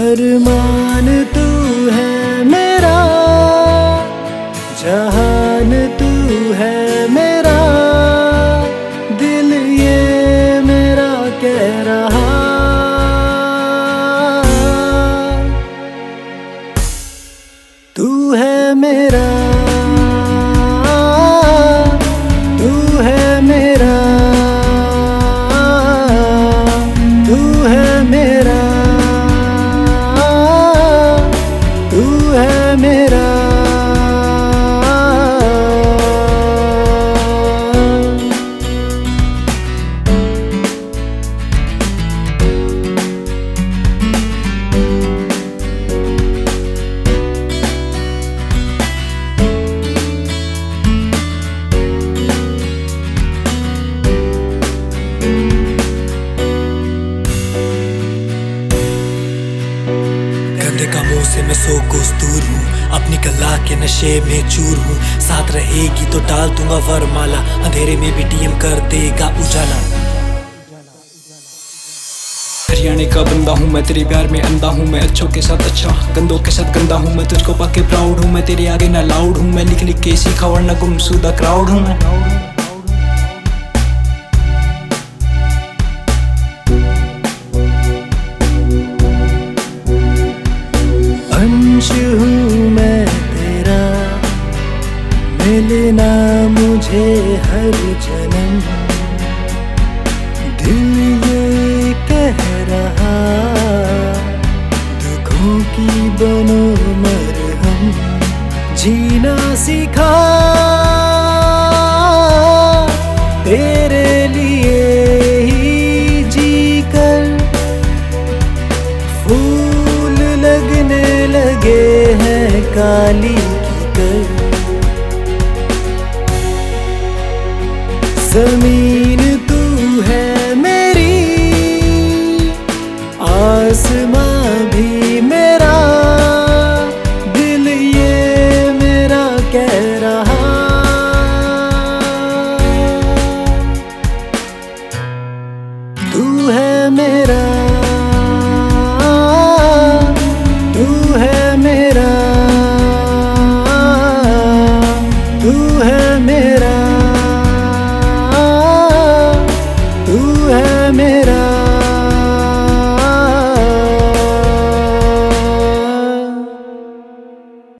अरमान तू है मेरा, जहान तू है मेरा, दिल ये मेरा कह रहा। तू है मेरा, तू है मेरा, तू है मेरा, तू है मेरा। गंदे कामों से मैं 100 कोस दूर हूँ, अपनी कला के नशे में चूर हूँ। साथ रहेगी तो डाल दूंगा वरमाला, अंधेरे में भी टीएम कर देगा उजाला। हरियाणा का बंदा हूँ मैं, तेरे प्यार में अंधा हूँ मैं, अच्छों के साथ अच्छा गंदों के साथ गंदा हूँ मैं। तुझको पाके प्राउड हूँ मैं, तेरे आगे ना लाउड हूँ मैं, लिख लिख के सीखा वरना गुमशुदा क्राउड हूँ मैं। अंश हूँ मैं तेरा, मिलना मुझे हर जन्म, दिल ये कह रहा। दुखों की बनो मरहम, जीना सीखा तेरे लिए ही जी कर। फूल लगने लगे हैं काली की कर, ज़मीन